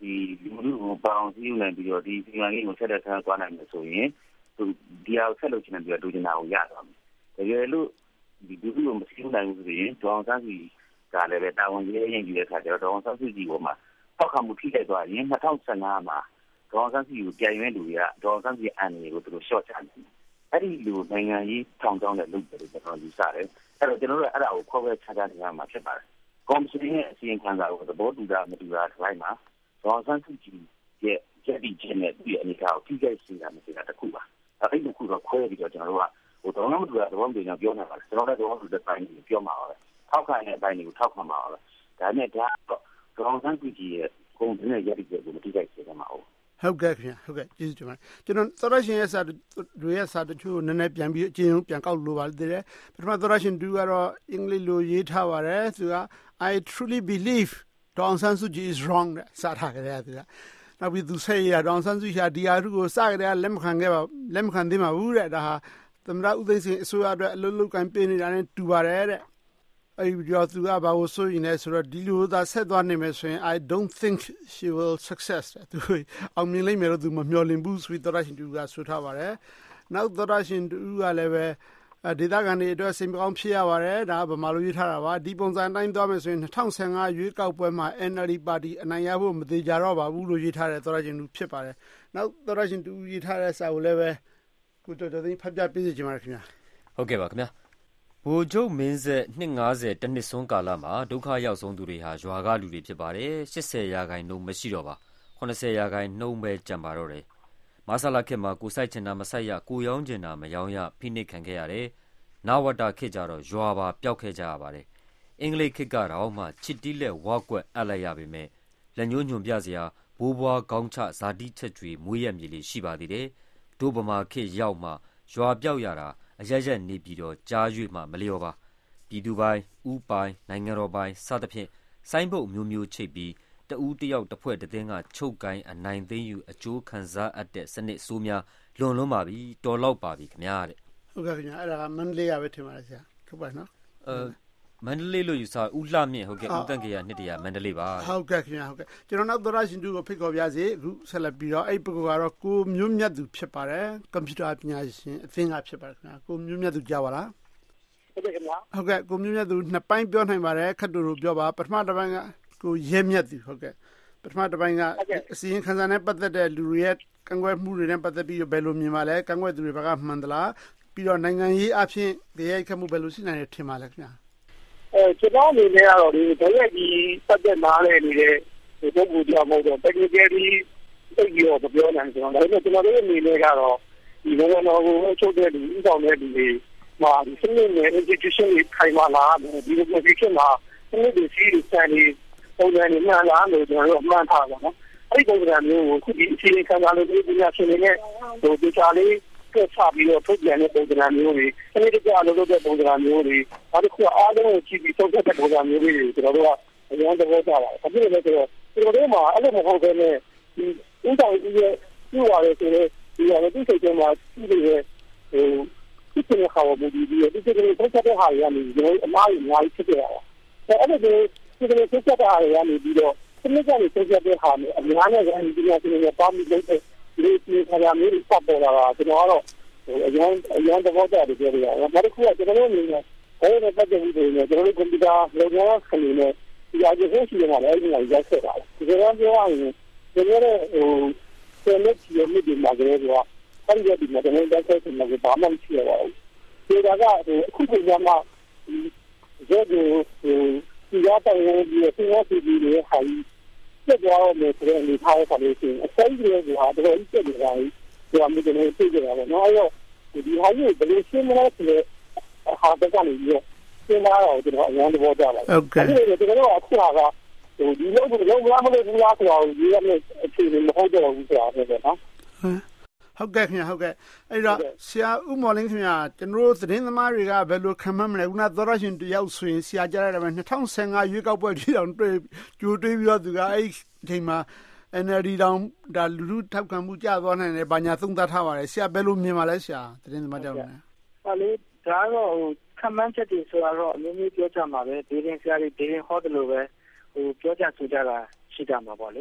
ဒီလူလူကိုပေါင်းစည်းနိုင်ပြီးတော့ဒီစီမံကိန်းကိုဆက်လက်ဆန်းသွားနိုင်မယ်ဆိုရင်သူဒီအောင်ဆက်လုပ်ချင်တယ်ပြီးတော့ဒုတိယကိုရသွားမယ်တကယ်လို့ဒီလူလူကိုမစည်းနိုင်ဘူးဆိုရင်ဒေါအောင်ဆန်းစုကြည်ကလည်းပဲတာဝန်ကြီးရင်ကြီးတဲ့အခါကျတော့ဒေါအောင်ဆန်းစုကြည်ပေါ်မှာထောက်ခံမှုထိခိုက်သွားရင်၂၀၁၅မှာဒေါအောင်ဆန်းစုကြည်ကိုပြန်ရွေးလူတွေကဒေါအောင်ဆန်းစုကြည်အန်ရီကိုသူတို့ရှော့ချတယ်အဲ့ဒီလူနိုင်ငံရေးထောင်ချောင်းတဲ့လုပ်တယ်ကျွန်တော်ယူဆတယ်အဲ့တော့ကျွန်တော်တို့အဲ့ဒါကိုခေါ်ပဲခြားခြားနေရမှာဖြစ်ပါတယ်ကော်မရှင်ရဲ့အစီရင်ခံစာကိုသဘောတူတာမတူတာတိုင်းမှာဒေါအောင်ဆန်းစုကြည်ရဲ့ကြက်ဒီချင်းနဲ့ဒီအနေထားကိုထိခိုက်စေတာမရှိတာတခုပါအဲ့ဒီတစ်ခုတော့ခွဲပြီးတော့ကျွန်တော်တို့ကဟိုတော့မတူတာသဘောမတူအောင်ပြောနေပါတယ်ကျွန်တော်လည်းတော့တူတဲ့ပိုင်းကိုပြောမှာပါပဲထောက်ခံတဲ့အပိုင်းကိုထောက်ခံမှာပါပဲဒါနဲ့ဒါတော့ဒေါအောင်ဆန်းစုကြည်ရဲ့ဂုဏ်နဲ့ရည်ရည်ကိုမထိခိုက်စေမှာဟုတ်ဟုတ်ကဲ့ခင်ဗျဟုတ်ကဲ့ကျေးဇူးတင်ပါတယ်ကျွန်တော်သောရရှင်ရဲ့စာတွေရဲ့စာတချို့နည်းနည်းပြန်ပြီးအကျဉ်းဆုံးပြန်ကောက်လိုပါသေးတယ်ပထမသောရရှင်တူကတော့အင်္ဂလိပ်လိုရေးထားပါတယ်သူက I truly believe ဒေါအောင်ဆန်းစုကြည် is wrong တဲ့စာထားကြတယ်သူကနောက်ပြီးသူဆက်ရဒေါအောင်ဆန်းစုကြည်ဒီအားကိုစကြတယ်လက်မခံခဲ့ပါလက်မခံသေးပါဘူးတဲ့ဒါဟာသမ္မတဦးသိန်းစိန်အစိုးရအတွက်အလုပ်လုပ်ကိုင်ပေးနေတာနဲ့တူပါတယ်တဲ့အဲ့ဒီပြောသူကဘာလို့ဆိုရင်လဲဆိုတော့ဒီလိုသာဆက်သွားနေမယ်ဆိုရင် I don't think she will success သူအောင်မြင်လိမ့်မယ်လို့သူမမျှော်လင့်ဘူးဆိုပြီးသောရရှင်တူကဆိုထားပါတယ်နောက်သောရရှင်တူကလည်းပဲဒေသခံတွေအတွက်စိတ်မကောင်းဖြစ်ရပါတယ်ဒါကဗမာလိုရေးထားတာပါဒီပုံစံတိုင်းသွားမယ်ဆိုရင်၂၀၁၅ရွေးကောက်ပွဲမှာ N L D ပါတီအနိုင်ရဖို့မသေးကြတော့ပါဘူးလို့ရေးထားတဲ့သောရရှင်တူဖြစ်ပါတယ်နောက်သောရရှင်တူရေးထားတဲ့စာကိုလည်းပဲကိုတော်တော်သိဖတ်ပြပေးစီချင်ပါတယ်ခင်ဗျာဟုတ်ကဲ့ပါခင်ဗျာဗိုလ်ချုပ်မင်းဆက်နှစ်၅၀တနှစ်စွန်းကာလမှာဒုက္ခရောက်ဆုံးသူတွေဟာရွာကလူတွေဖြစ်ပါတယ်၈၀ရာခိုင်နှုန်းမရှိတော့ပါ၈၀ရာခိုင်နှုန်းပဲကျန်ပါတော့တယ်မဆလာခေတ်မှာကိုစိုက်ချင်တာမစိုက်ရကိုရောင်းချင်တာမရောင်းရဖိနှိပ်ခံခဲ့ရတယ်နဝတ္တခေတ်ကြတော့ရွာပါပျောက်ခဲ့ကြရပါတယ်အင်္ဂလိပ်ခေတ်ကတော့မှချစ်တီးလက်ဝါကွက်အပ်လိုက်ရပေမဲ့လက်ညှိုးညွန်ပြစရာဘိုးဘွားကောင်းချဇာတိချက်တွေမွေးရမြေလေးရှိပါသေးတယ်ဒုဗမာခေတ်ရောက်မှရွာပျောက်ရတာအရရက်နေပြီးတော့ကြားရွေ့မှမလျော်ပါပြည်သူပိုင်းဥပိုင်းနိုင်ငံတော်ပိုင်းစသဖြင့်စိုင်းပုတ်မျိုးမျိုးချိတ်ပြီးတဦးတယောက်တစ်ဖွဲ့တစ်သင်းကချုပ်ကိုင်းအနိုင်သိမ်းယူအကျိုးခံစားအပ်တဲ့စနစ်ဆိုးများလွန်လွန်းပါပြီတော်လောက်ပါပြီခင်ဗျာတဲ့ဟုတ်ကဲ့ခင်ဗျာအဲ့ဒါကမန္တလေးရပဲထင်ပါတယ်ဆရာဟုတ်ပါနော်အဲမန္တလေးလို့ယူဆဦးလှမြင့်ဟုတ်ကဲ့ဦးတန့်ကေရနှစ်တရာမန္တလေးပါဟုတ်ကဲ့ခင်ဗျာဟုတ်ကဲ့ကျွန်တော်နောက်သောရရှင်တူကိုဖိတ်ခေါ်ပြစေအခုဆက်လက်ပြီးတော့အဲ့ပုဂ္ဂိုလ်ကတော့ကိုမျိုးမြတ်သူဖြစ်ပါတယ်ကွန်ပျူတာပညာရှင်အသင်းကဖြစ်ပါတယ်ခင်ဗျာကိုမျိုးမြတ်သူကြားပါလားဟုတ်ကဲ့ခင်ဗျာဟုတ်ကဲ့ကိုမျိုးမြတ်သူနှစ်ပိုင်းပြောနိုင်ပါတယ်ခက်တူတူပြောပါပထမတစ်ပိုင်းကကိုရဲမြတ်သူဟုတ်ကဲ့ပထမတစ်ပိုင်းကအစီရင်ခံစာနဲ့ပတ်သက်တဲ့လူတွေရဲ့ကန့်ကွက်မှုတွေနဲ့ပတ်သက်ပြီးဘယ်လိုမြင်ပါလဲကန့်ကွက်သူတွေဘက်ကမှန်သလားပြီးတော့နိုင်ငံရေးအဖြစ်တရားခက်မှုဘယ်လိုရှိနိုင်လဲထင်ပါလဲခင်ဗျာအဲကျွန်တော်အနေနဲ့ကတော့ဒီဘရက်ကြီးပတ်သက်နားလည်နေတဲ့ဒီပုဂ္ဂိုလ်ကြောင့်မဟုတ်တော့ technically သိပြီးတော့ပြောနိုင်ကျွန်တော်ဒါပေမဲ့ကျွန်တော်တို့အနေနဲ့ကတော့ဒီနိုင်ငံတော်ကိုချုပ်တဲ့လူဥဆောင်တဲ့လူတွေမှာဒီစနစ်နဲ့ institution တွေခိုင်မာလာတယ်ဒီ position မှာစနစ်တွေစီးစံနေပုံစံတွေမှန်လာလို့ကျွန်တော်တို့အမှန်ထားပါတော့အဲ့ဒီပုံစံမျိုးကိုခုဒီအချိန်ခံစားလို့ဒီပညာရှင်တွေနဲ့ဟိုဒီချာလေးကစားပြီးတော့ထုတ်ပြန်တဲ့ပုံစံမျိုးတွေစနစ်တကျလုပ်တဲ့ပုံစံမျိုးတွေနောက်တစ်ခုအားလုံးကိုကြည့်ပြီးထုတ်တဲ့ပုံစံမျိုးတွေကျွန်တော်တို့ကအရင်ကပြောကြပါတယ်အခုလည်းဆိုတော့ကျွန်တော်တို့မှာအဲ့လိုမဟုတ်ဘဲနဲ့ဒီဥဆောင်ကြီးရဲ့ပြုရတဲ့ဆိုတော့ဒီရတဲ့စိတ်ထဲမှာရှိနေတဲ့ဟိုဒီကိစ္စကိုမူတည်ပြီးဒီကိစ္စကိုထုတ်တဲ့ဟာတွေကနေကျွန်တော်အမှားကြီးအများကြီးဖြစ်ကြရတာအဲ့ဒါကိုဒီကိစ္စထုတ်တဲ့ဟာတွေကနေပြီးတော့စနစ်ကျပြီးထုတ်တဲ့ဟာတွေအများနဲ့ကနေဒီနေ့ကျွန်တော်ပါမိလို့ဒီဒီခါရမျိုးပတ်ပေါ်လာတာကျွန်တော်ကတော့အရင်အရင်တော့ကြားတယ်ပြောရအောင်နောက်တစ်ခုကကျွန်တော်တို့အနေနဲ့အဲ့ဒီပတ်သက်ပြီးတော့ကျွန်တော်တို့ကွန်ပျူတာလုပ်ငန်းခဏနဲ့ဒီအကျိုးရှိနေမှာလည်းအဲ့ဒီကရက်ဆက်တာဒီကနေ့ပြောရရင်ကျွန်တော်တို့ဟိုဆယ်နှစ်ချီမြင့်ဒီမှာကလေးကအဲ့ဒီဒီမှာကျွန်တော်တို့ဆက်နေမှာဘာမှမရှိရပါဘူးဒီကကအခုကမှဒီကဟိုဒီရတဲ့ဒီစီဝါစီဒီရဲ့ဟာဆက်ကြအောင်မယ်ဆိုတဲ့အနေထားကိုလည်းရှင်အစိမ်းတွေကဟာတော့အစ်စ်တွေပါဒီအမှုတွေနဲ့ပြည့်ကြတာပေါ့နော်အဲ့တော့ဒီဟာကြီးဘယ်လိုရှင်းမလဲဆိုတော့ဟာတက်ကနေပြီးတော့ရှင်းလာတော့ကျွန်တော်အရင်တော့ကြားပါတယ်ဟုတ်ကဲ့ဒီကတော့အခုကဟိုဒီလိုလိုလုံးဝမလို့ဘူးလားဆိုတော့ဒီရမယ့်အခြေအနေမဟုတ်တော့ဘူးဆိုတာပဲနော်ဟုတ်ကဲ့ခင်ဗျာဟုတ်ကဲ့အဲ့တော့ဆရာဦးမော်လင်းခင်ဗျာကျွန်တော်တို့သတင်းသမားတွေကဘယ်လိုခံမှန်းမလဲခုနသောရရှင်တယောက်ဆိုရင်ဆရာကြားရတယ်ပဲ၂၀၁၅ရွေးကောက်ပွဲထီအောင်တွေ့ကြိုတွေးပြီးတော့သူကအဲ့ဒီအချိန်မှာ N L D တောင်ဒါလူလူထောက်ခံမှုကျသွားနိုင်တယ်ဘာညာသုံးသပ်ထားပါတယ်ဆရာဘယ်လိုမြင်ပါလဲဆရာသတင်းသမားတယောက်နဲ့ဟာလေဒါတော့ခံမှန်းချက်တွေဆိုတော့အမျိုးမျိုးပြောကြမှာပဲဒေရင်ဆရာတွေဒေရင်ဟောတယ်လို့ပဲဟိုပြောကြဆိုကြတာရှိကြမှာပေါ့လေဒါ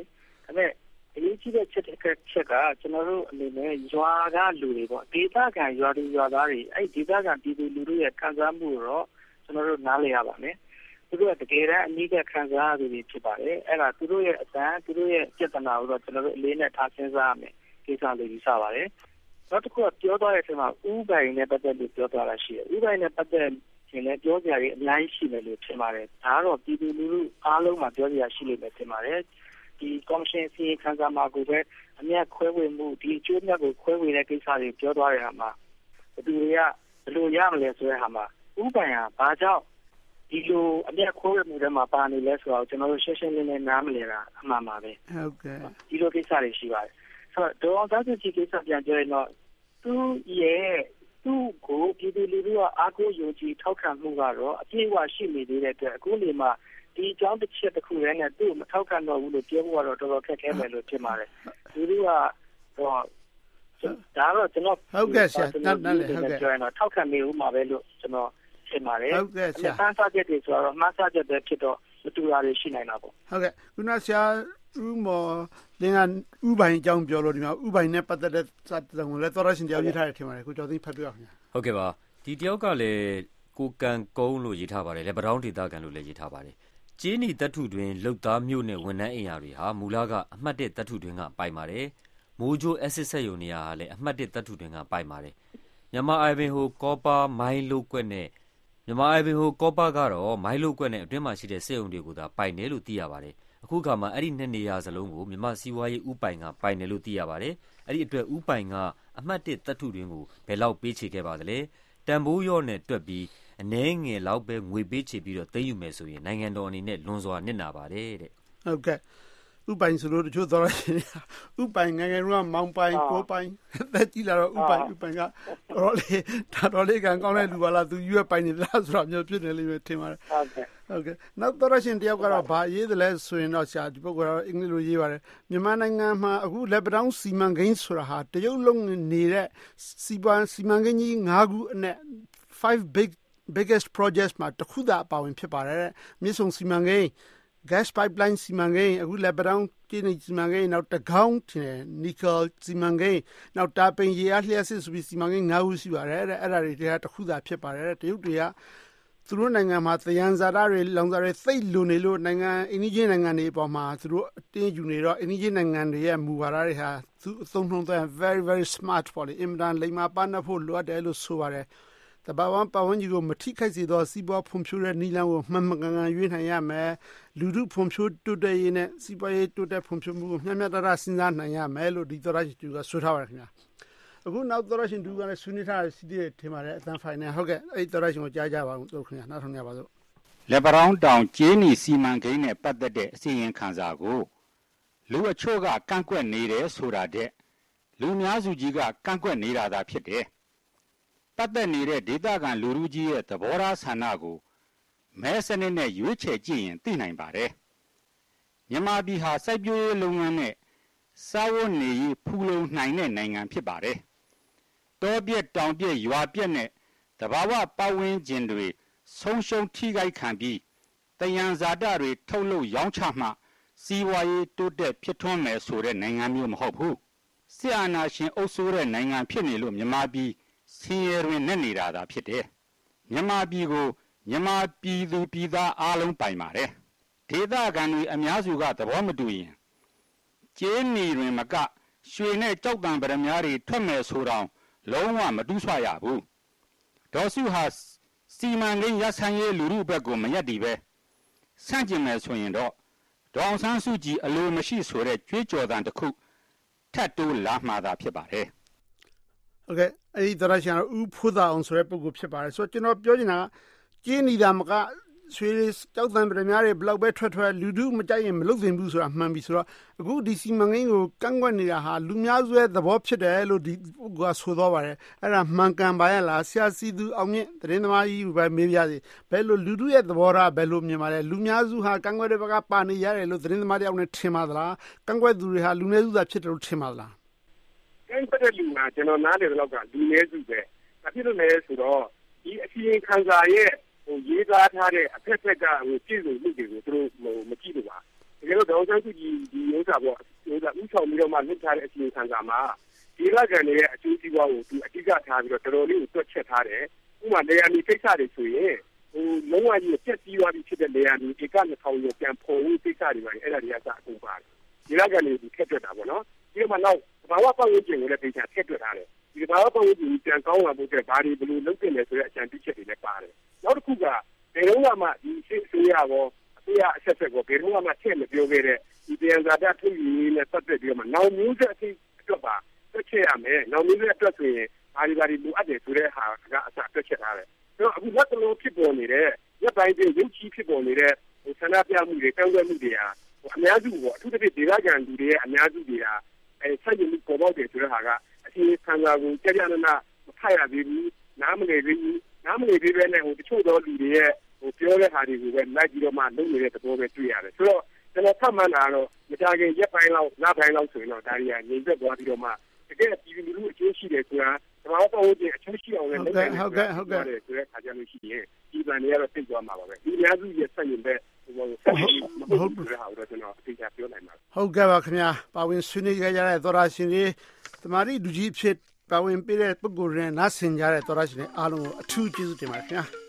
ဒါပေမဲ့အရေးကြီးတဲ့ချက်တစ်ချက်ကကျွန်တော်တို့အနေနဲ့ရွာကလူတွေပေါ့ဒေသခံရွာသူရွာသားတွေအဲ့ဒေသခံပြည်သူလူထုရဲ့ခံစားမှုတော့ကျွန်တော်တို့နားလည်ရပါမယ်သူတို့ကတကယ်တမ်းအနည်းနဲ့ခံစားရသူတွေဖြစ်ပါတယ်အဲ့ဒါသူတို့ရဲ့အတန်သူတို့ရဲ့စေတနာကိုတော့ကျွန်တော်တို့အလေးနဲ့ထားစဉ်းစားရမယ်ကိစ္စလေးကြီးစပါတယ်နောက်တစ်ခုကပြောသွားတဲ့အချိန်မှာဥပိုင်နဲ့ပတ်သက်လို့ပြောသွားတာရှိတယ်ဥပိုင်နဲ့ပတ်သက်ရင်လည်းပြောကြရည်အများကြီးရှိမယ်လို့ထင်ပါတယ်ဒါကတော့ပြည်သူလူထုအားလုံးမှာပြောကြရရှိလိမ့်မယ်ထင်ပါတယ်ဒီကော်မရှင်စီခံစားမှာကိုပဲအမြတ်ခွဲဝေမှုဒီအကျိုးမြတ်ကိုခွဲဝေတဲ့ကိစ္စတွေပြောသွားတဲ့ဟာမှာဘယ်သူတွေကဘယ်လိုရမလဲဆိုတဲ့ဟာမှာဥပိုင်ဟာဘာကြောင့်ဒီလိုအမြတ်ခွဲဝေမှုတွေမှာပါနေလဲဆိုတော့ကျွန်တော်တို့ရှင်းရှင်းလင်းလင်းနားမလည်တာအမှန်ပါပဲဟုတ်ကဲ့ဒီလိုကိစ္စတွေရှိပါတယ်ဆိုတော့ဒေါ်သားစုကြည်ကိစ္စပြန်ပြောရင်တော့သူရဲ့သူ့ကိုပြည်သူလူထုကအားကိုးယုံကြည်ထောက်ခံမှုကတော့အပြည့်အဝရှိနေသေးတဲ့အတွက်အခုနေမှာဒီအကြောင်းတစ်ချက်တစ်ခုရဲနဲ့သူ့မထောက်ခံတော့ဘူးလို့ပြောဖို့ကတော့တော်တော်ခက်ခဲမယ်လို့ထင်ပါတယ်လူထုကတော့ဒါတော့ကျွန်တော်ဟုတ်ကဲ့ဆရာနားနားလေဟုတ်ကဲ့ကျွန်တော်ထောက်ခံနေဦးမှာပဲလို့ကျွန်တော်ထင်ပါတယ်ဟုတ်ကဲ့ဆရာစမ်းစာချက်တွေဆိုတော့မှားစာချက်တွေဖြစ်တော့မတူတာတွေရှိနိုင်တာပေါ့ဟုတ်ကဲ့ခုနဆရာဥမောလင်းကဥပိုင်အကြောင်းပြောလို့ဒီမှာဥပိုင်နဲ့ပတ်သက်တဲ့စာတုံးကိုလည်းသောရရှင်တယောက်ရေးထားတယ်ထင်ပါတယ်ကိုကျော်သိဖတ်ပြအောင်ခင်ဗျဟုတ်ကဲ့ပါဒီတယောက်ကလည်းကိုကန်ကုန်းလို့ရေးထားပါတယ်လေပတောင်းဒေသကန်လို့လည်းရေးထားပါတယ်ကျင်းနီတပ်ထုတွင်လုတ်သားမြို့နဲ့ဝန်ထမ်းအိမ်ယာတွေဟာမူလကအမှတ်၁တပ်ထုတွင်ကပိုင်ပါတယ်မိုးကြိုးအက်စစ်ဆက်ယုံနေရာဟာလည်းအမှတ်၁တပ်ထုတွင်ကပိုင်ပါတယ်မြန်မာအိုင်ဗင်ဟိုကောပါမိုင်းလုတ်ကွက်နဲ့မြန်မာအိုင်ဗင်ဟိုကောပါကတော့မိုင်းလုတ်ကွက်နဲ့အတွင်းမှာရှိတဲ့စက်ယုံတွေကိုသာပိုင်တယ်လို့သိရပါတယ်အခုခါမှာအဲ့ဒီနှစ်နေရာစလုံးကိုမြန်မာစီးပွားရေးဥပိုင်ကပိုင်တယ်လို့သိရပါတယ်အဲ့ဒီအတွက်ဥပိုင်ကအမှတ်၁တပ်ထုတွင်ကိုဘယ်လောက်ပေးချေခဲ့ပါသလဲတန်ဖိုးရော့နဲ့တွက်ပြီးအနှဲငယ်လောက်ပဲငွေပေးချေပြီးတော့သိမ်းယူမယ်ဆိုရင်နိုင်ငံတော်အနေနဲ့လွန်စွာနစ်နာပါတယ်တဲ့ဟုတ်ကဲ့ဥပိုင်ဆိုလို့တချို့သောရရှင်ဥပိုင်ငယ်ငယ်ကမောင်ပိုင်ကိုပိုင်သက်ကြီးလာတော့ဥပိုင်ဥပိုင်ကတော်လေးဒါတော်လေးကံကောင်းတဲ့လူပါလားသူရွက်ပိုင်နေလားဆိုတော့မျိုးဖြစ်နေလိမ့်မယ်ထင်ပါတယ်ဟုတ်ကဲ့ဟုတ်ကဲ့နောက်သောရရှင်တယောက်ကတော့ဘာရေးတယ်လဲဆိုရင်တော့ဆရာဒီပုဂ္ဂိုလ်ကတော့အင်္ဂလိပ်လိုရေးပါတယ်မြန်မာနိုင်ငံမှာအခုလက်ပတောင်းစီမံကိန်းဆိုတာဟာတရုတ်လုံးနေတဲ့စီပွားစီမံကိန်းကြီး၅ခုအနက် five big biggest projects မှာတစ်ခုသာအပါဝင်ဖြစ်ပါတယ်မြစ်ဆုံစီမံကိန်း gas pipeline စီမံကိန်းအခုလက်ပတောင်းကျင်းနေစီမံကိန်းနောက်တကောင်းတင်နီကယ်စီမံကိန်းနောက်တာပင်ရေအားလျှက်စစ်ဆိုပြီးစီမံကိန်း၅ခုရှိပါတယ်အဲ့ဒါတွေတည်းတစ်ခုသာဖြစ်ပါတယ်တရုတ်တွေကသူတို့နိုင်ငံမှာသယံဇာတတွေလောင်စာတွေသိပ်လွန်နေလို့နိုင်ငံအင်းကြီးနိုင်ငံတွေအပေါ်မှာသူတို့အတင်းယူနေတော့အင်းကြီးနိုင်ငံတွေရဲ့မူဝါဒတွေဟာသူအသုံးနှုန်းတဲ့ very very smart ပေါ့လေအင်မတန်လိမ္မာပါနှပ်ဖို့လိုအပ်တယ်လို့ဆိုပါတယ်တဘာဝပတ်ဝန်းကျင်ကိုမထိခိုက်စေသောစီးပွားဖွံ့ဖြိုးတဲ့နည်းလမ်းကိုမှန်မှန်ကန်ကန်ရွေးနိုင်ရမယ်လူထုဖွံ့ဖြိုးတိုးတက်ရေးနဲ့စီးပွားရေးတိုးတက်ဖွံ့ဖြိုးမှုကိုမျှမျှတတစဉ်းစားနိုင်ရမယ်လို့ဒီသောရရှိသူကဆိုထားပါတယ်ခင်ဗျာအခုနောက်သောရရှင်သူကလည်းဆွေးနွေးထားတဲ့စီးတီးထင်ပါတယ်အတန်းဖိုင်နယ်ဟုတ်ကဲ့အဲ့ဒီသောရရှင်ကိုကြားကြပါဦးတို့ခင်ဗျာနောက်ထောင်ကြပါစို့လက်ပတောင်းတောင်ကျင်းနီစီမံကိန်းနဲ့ပတ်သက်တဲ့အစီရင်ခံစာကိုလူအချို့ကကန့်ကွက်နေတယ်ဆိုတာတဲ့လူများစုကြီးကကန့်ကွက်နေတာသာဖြစ်တယ်ပတ်သက်နေတဲ့ဒေသခံလူလူကြီးရဲ့သဘောထားဆန္ဒကိုမဲစနစ်နဲ့ရွေးချယ်ကြည့်ရင်သိနိုင်ပါတယ်မြန်မာပြည်ဟာစိုက်ပျိုးရေးလုပ်ငန်းနဲ့စားဝတ်နေရေးဖူလုံနိုင်တဲ့နိုင်ငံဖြစ်ပါတယ်တောပြက်တောင်ပြက်ရွာပြက်နဲ့တဘာဝပတ်ဝန်းကျင်တွေဆုံးရှုံးထိခိုက်ခံပြီးတယံဇာတတွေထုတ်လုပ်ရောင်းချမှစီးပွားရေးတိုးတက်ဖြစ်ထွန်းမယ်ဆိုတဲ့နိုင်ငံမျိုးမဟုတ်ဘူးစစ်အာဏာရှင်အုပ်စိုးတဲ့နိုင်ငံဖြစ်နေလို့မြန်မာပြည်ဆင်းရဲတွင်နဲ့နေတာသာဖြစ်တယ်မြန်မာပြည်ကိုမြန်မာပြည်သူပြည်သားအားလုံးပိုင်ပါတယ်ဒေသခံတွေအများစုကသဘောမတူရင်ကျင်းနီတွင်မကရွှေနဲ့ကြောက်တံပရမများတွေထွက်မယ်ဆိုတော့လုံးဝမတူးဆွရဘူးဒေါ်စုဟာစီမံကိန်းရဆိုင်ရေးလူမှုဘက်ကိုမရက်တည်ပဲဆန့်ကျင်မယ်ဆိုရင်တော့ဒေါအောင်ဆန်းစုကြည်အလိုမရှိဆိုတဲ့ကြွေးကြော်သံတစ်ခုထပ်တိုးလာမှသာဖြစ်ပါတယ်โอเคအဲ့ဒီသောရရှင်ကဥဖိုးသာအောင်ဆိုတဲ့ပုဂ္ဂိုလ်ဖြစ်ပါတယ်ဆိုတော့ကျွန်တော်ပြောချင်တာကကျင်းနေတာမကရွှေကြောက်တံပရများတွေဘလောက်ပဲထွက်ထွက်လူထုမကြိုက်ရင်မလုပ်သင့်ဘူးဆိုတာမှန်ပြီဆိုတော့အခုဒီစီမံကိန်းကိုကန့်ကွက်နေတာဟာလူများစုရဲ့သဘောဖြစ်တယ်လို့ဒီပုဂ္ဂိုလ်ကဆိုတော့ပါတယ်အဲ့ဒါမှန်ကန်ပါရဲ့လားဆရာစီသူအောင်မြင့်သတင်းသမားကြီးပဲမေးပြစီဘယ်လိုလူထုရဲ့သဘောထားဘယ်လိုမြင်ပါလဲလူများစုဟာကန့်ကွက်တဲ့ဘက်ကပါနေရတယ်လို့သတင်းသမားတယောက်နဲ့ထင်ပါသလားကန့်ကွက်သူတွေဟာလူနည်းစုသာဖြစ်တယ်လို့ထင်ပါသလားကန့်ကွက်တဲ့လူကကျွန်တော်နားလေတော့ကလူနည်းစုပဲဘာဖြစ်လို့လဲဆိုတော့ဒီအစီရင်ခံစာရဲ့ဟိုရေးသားထားတဲ့အဖက်ဖက်ကဟိုပြည်စုမှုတွေကိုသူတို့ဟိုမကြည့်လို့ပါတကယ်လို့ဒေါက်တာစုကြည်ဒီဥစ္စာပေါ့ဥဆောင်ပြီးတော့မှလုပ်ထားတဲ့အစီအစဉ်ခံစာမှာဒီလကန်တွေရဲ့အကျိုးစီးပွားကိုသူအဓိကထားပြီးတော့တော်တော်လေးကိုတွက်ချက်ထားတယ်ဥပမာနေရာမီကိစ္စတွေဆိုရင်ဟိုလုံးဝကြီးပြက်စီးသွားပြီးဖြစ်တဲ့နေရာမီဧကနှစ်ထောင်ကျော်ပြန်ဖော်ဖို့ကိစ္စတွေပါအဲ့ဒါတွေကစအကုန်ပါတယ်ဒီလကန်တွေထည့်တွက်တာပေါ့နော်ဒီမှာနောက်ဘာဝပတ်ဝန်းကျင်ကိုလည်းပြင်ချထည့်တွက်ထားတယ်ဒီဘာဝပတ်ဝန်းကျင်ပြန်ကောင်းလာဖို့အတွက်ဘာတွေဘယ်လိုလုပ်တင်လဲဆိုတဲ့အကြံပြုချက်တွေလည်းပါတယ်နောက်တစ်ခုကဘယ်တော့မှဒီအစိုးရရောအစိုးရအဆက်ဆက်ကိုဘယ်တော့မှထည့်မပြောခဲ့တဲ့ဒီတရားစာတထုတ်ရင်းနဲ့ပတ်သက်ပြီးတော့မှနောက်မျိုးဆက်အထိအတွက်ပါတွက်ချက်ရမယ်နောက်မျိုးဆက်အတွက်ဆိုရင်ဘာတွေဘာတွေလိုအပ်တယ်ဆိုတဲ့ဟာကအစတွက်ချက်ထားတယ်ဆိုတော့အခုလက်တလုံးဖြစ်ပေါ်နေတဲ့ရပ်ပိုင်းချင်းရုပ်ချီးဖြစ်ပေါ်နေတဲ့ဟိုဆန္ဒပြမှုတွေကန့်ကွက်မှုတွေဟာဟိုအများစုပေါ့အထူးသဖြင့်ဒေသခံလူတွေရဲ့အများစုတွေကအဲဆက်ရည်မှုပေါ်ပေါက်တယ်ဆိုတဲ့ဟာကအစီအခံစာကိုကြာကြာနာနာမဖတ်ရသေးဘူးနားမလည်သေးဘူးနားမလည်သေးပဲနဲ့ဟိုတချို့သောလူတွေရဲ့ဟိုပြောတဲ့ဟာတွေကိုပဲလိုက်ပြီးတော့မှလုပ်နေတဲ့သဘောပဲတွေ့ရတယ်ဆိုတော့ကျွန်တော်ဖတ်မှန်းတာတော့မကြခင်ရက်ပိုင်းလောက်လပိုင်းလောက်ဆိုရင်တော့ဒါတွေကငြိမ်သက်သွားပြီးတော့မှတကယ်ပြည်သူလူထုအကျိုးရှိတယ်ဆိုတာကျွန်တော်တို့အကျိုးရှိအောင်လည်းလုပ်နေတယ်ဟုတ်ကဲ့ဟုတ်ကဲ့ဆိုတဲ့ခါကျလို့ရှိရင်ဒီဗန်တွေကတော့သိသွားမှာပါပဲဒီအများစုရဲ့ဆက်ရင်ပဲဟိုဆက်ရင်မဟုတ်ဘူးဆိုတာတော့ကျွန်တော်အသိချပြောနိုင်ပါဟုတ်ကဲ့ပါခင်ဗျာပါဝင်ဆွေးနွေးကြရတဲ့သောရရှင်တွေသမာဓိလူကြီးဖြစ်ပါဝင်ပေးတဲ့ပုဂ္ဂိုလ်တွေနဲ့နားဆင်ကြတဲ့သောရရှင်တွေအားလုံးကိုအထူးကျေးဇူးတင်ပါတယ်ခင်ဗျာ